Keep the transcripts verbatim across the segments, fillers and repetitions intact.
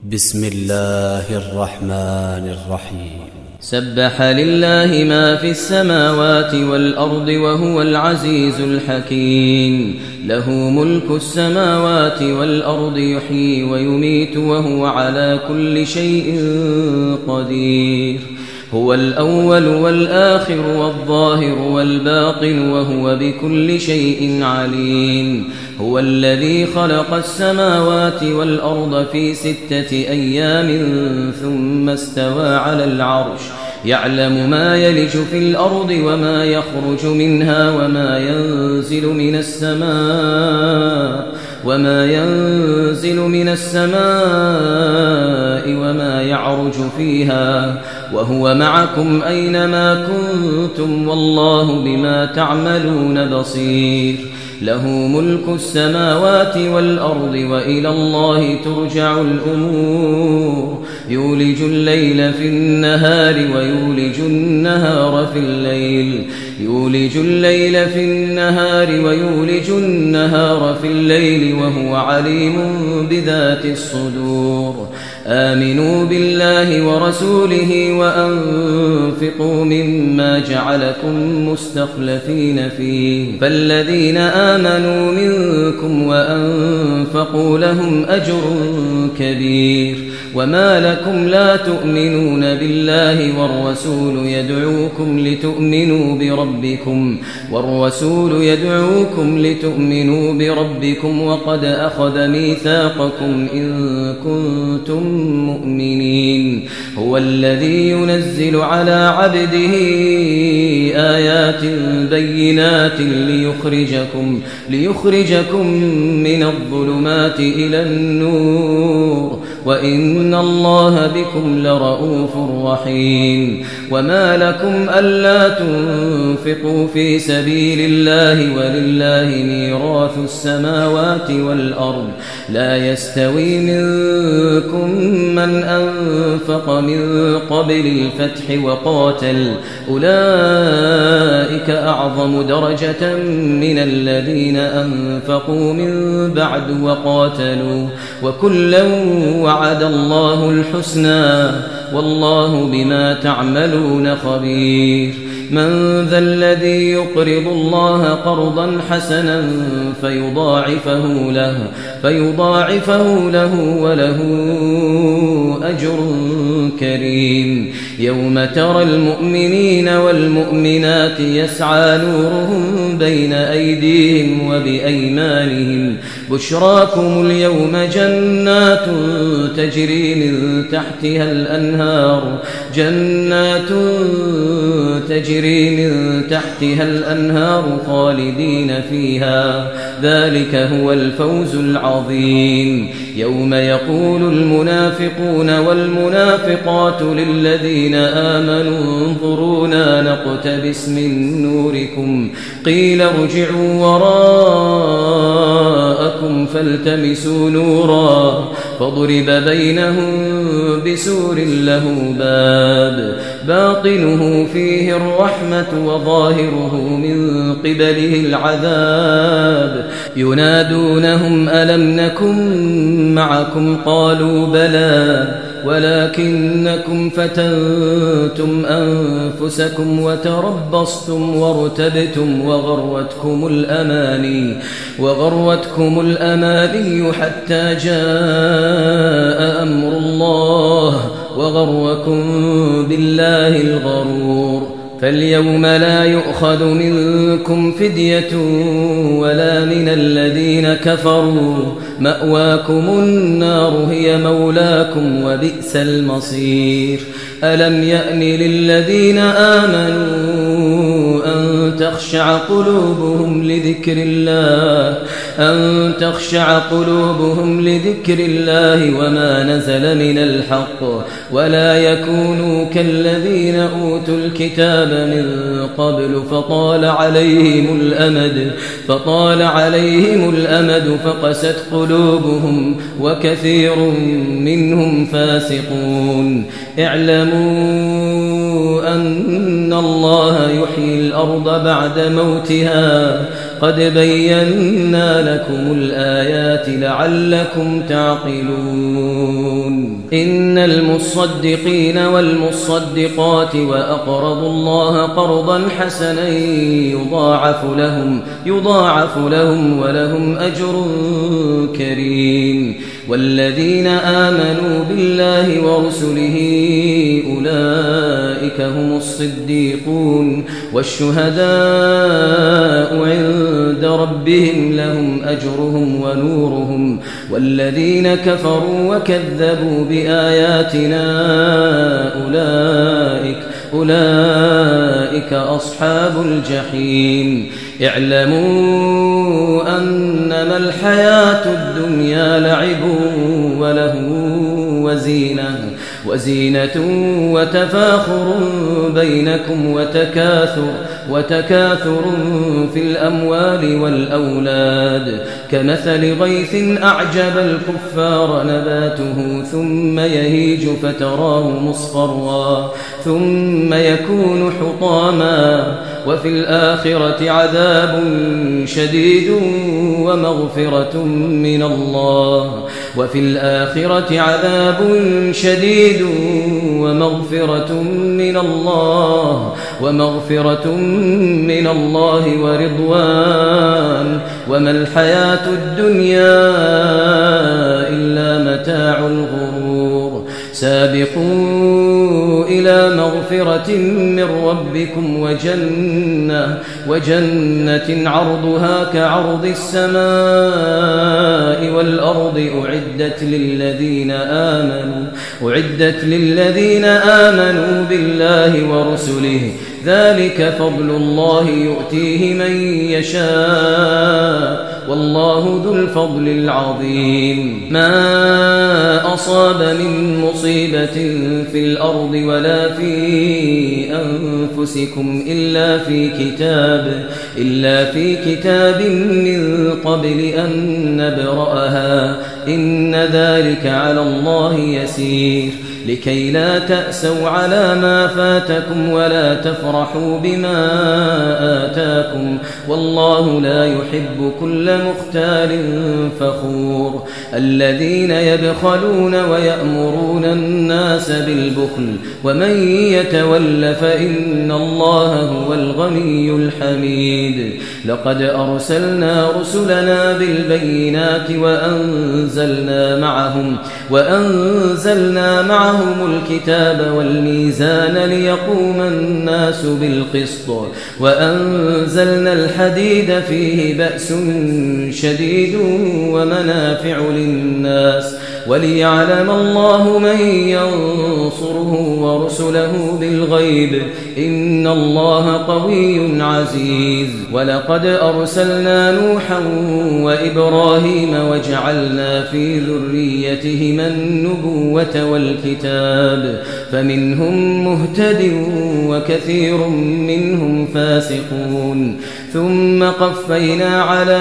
بسم الله الرحمن الرحيم. سبح لله ما في السماوات والأرض وهو العزيز الحكيم. له ملك السماوات والأرض يحيي ويميت وهو على كل شيء قدير. هو الأول والآخر والظاهر والباطن وهو بكل شيء عليم. هو الذي خلق السماوات والأرض في ستة أيام ثم استوى على العرش يعلم ما يلج في الأرض وما يخرج منها وما ينزل من السماء وما ينزل من السماء وما يعرج فيها وهو معكم أينما كنتم والله بما تعملون بصير. له ملك السماوات والأرض وإلى الله ترجع الأمور. يولج الليل في النهار ويولج النهار في الليل يولج الليل في النهار ويولج النهار في الليل وهو عليم بذات الصدور. آمنوا بالله ورسوله وأنفقوا مما جعلكم مستخلفين فيه فالذين آمنوا منكم وأنفقوا لهم أجر كبير. وما لكم لا تؤمنون بالله والرسول يدعوكم لتؤمنوا بربكم والرسول يدعوكم لتؤمنوا بربكم وقد أخذ ميثاقكم إن كنتم مؤمنين. هو الذي ينزل على عبده آيات بينات ليخرجكم ليخرجكم من الظلمات إلى النور وإن الله بكم لرؤوف رحيم. وما لكم ألا تنفقوا في سبيل الله ولله ميراث السماوات والأرض لا يستوي منكم من أنفق من قبل الفتح وقاتل أولئك أعظم درجة من الذين أنفقوا من بعد وقاتلوا وكلا وعد الله الحسنى والله بما تعملون خبير. من ذا الذي يقرض الله قرضا حسنا فيضاعفه له فيضاعفه له وله أجر كريم. يوم ترى المؤمنين والمؤمنات يسعى نورهم بين أيديهم وبأيمانهم بشراكم اليوم جنات تجري من تحتها الأنهار جنات تجري من تحتها الأنهار خالدين فيها ذلك هو الفوز العظيم. يوم يقول المنافقون والمنافقات للذين آمنوا انظرونا نقتبس من نوركم قيل ارجعوا وراءكم فالتمسوا نورا فضرب بينهم بسور له باب باطنه فيه الرحمة وظاهره من قبله العذاب. ينادونهم ألم نكن معكم قالوا بلى ولكنكم فتنتم أنفسكم وتربصتم وارتبتم وغرتكم الأماني وغرتكم الأماني حتى جاء أمر الله وغركم بالله الغرور. فاليوم لا يؤخذ منكم فدية ولا من الذين كفروا مأواكم النار هي مولاكم وبئس المصير. ألم يأن للذين آمنوا أن تخشع قلوبهم لذكر الله أن تخشع قلوبهم لذكر الله وما نزل من الحق ولا يكونوا كالذين أوتوا الكتاب من قبل فطال عليهم الأمد فطال عليهم الأمد فقست قلوبهم وكثير منهم فاسقون. اعلموا اعلموا أن الله يحيي الأرض بعد موتها قد بينا لكم الآيات لعلكم تعقلون إن المصدقين والمصدقات وأقرضوا الله قرضا حسنا يضاعف لهم يضاعف لهم ولهم أجر كريم والذين آمنوا بالله ورسله أولئك هم الصديقون والشهداء عند ربهم لهم أجرهم ونورهم والذين كفروا وكذبوا بآياتنا أولئك أولئك أصحاب الجحيم اعلموا أنما الحياة الدنيا لعب وله وزينة وزينة وتفاخر بينكم وتكاثر وتكاثر في الأموال والأولاد كمثل غيث أعجب الكفار نباته ثم يهيج فتراه مصفرا ثم يكون حطاما وفي الآخرة عذاب شديد ومغفرة من الله وفي الآخرة عذاب شديد ومغفرة من الله ومغفرة من الله ورضوان وما الحياة الدنيا إلا متاع الغرور سابقوا إلى مغفرة من ربكم وجنة وجنة عرضها كعرض السماء والأرض أعدت للذين آمنوا أعدت للذين آمنوا بالله ورسله ذلك فضل الله يؤتيه من يشاء والله ذو الفضل العظيم ما أصاب من مصيبة في الأرض ولا في أنفسكم إلا في كتاب إلا في كتاب من قبل أن نبرأها إن ذلك على الله يسير لكي لا تأسوا على ما فاتكم ولا تفرحوا بما آتاكم والله لا يحب كل مختال فخور الذين يبخلون ويأمرون الناس بالبخل ومن يتول فإن الله هو الغني الحميد لقد أرسلنا رسلنا بالبينات وأنزلنا معهم وأنزلنا معهم الكتاب والميزان ليقوم الناس بالقسط وأنزلنا الحديد فيه بأس شديد ومنافع للناس وليعلم الله من ينصره ورسله بالغيب إن الله قوي عزيز ولقد أرسلنا نوحا وإبراهيم وجعلنا في ذريتهما النبوة والكتاب فمنهم مهتد وكثير منهم فاسقون ثم قفينا على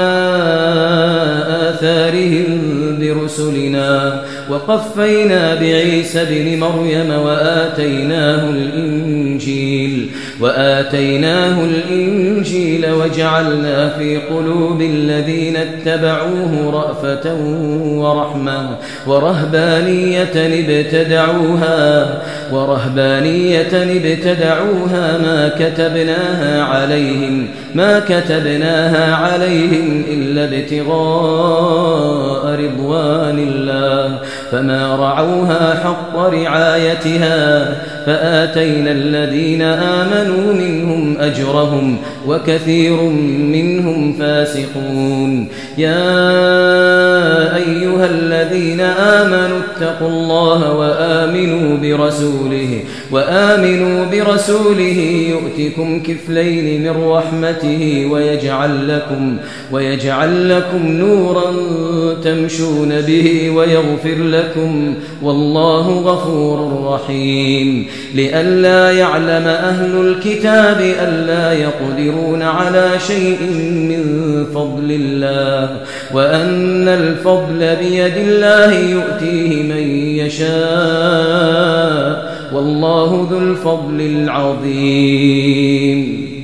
آثارهم برسلنا وقفينا بعيسى بن مريم وآتيناه الإنجيل وآتيناه الإنجيل وجعلنا في قلوب الذين اتبعوه رأفة ورحمة ورهبانية ابتدعوها ورهبانية ابتدعوها ما كتبناها عليهم ما كتبناها عليهم إلا ابتغاء رضوان الله فما رعوها حق رعايتها فآتينا الذين آمنوا منهم أجرهم وكثير منهم فاسقون يا أيها الذين آمنوا اتقوا الله وآمنوا برسوله وآمنوا برسوله يؤتكم كفلين من رحمته ويجعل لكم ويجعل لكم نورا تمشون به ويغفر لكم والله غفور رحيم لئلا يعلم أهل الكتاب ألا يقدرون على شيء من فضل الله وأن الفضل بيد الله يؤتيه من يشاء والله ذو الفضل العظيم.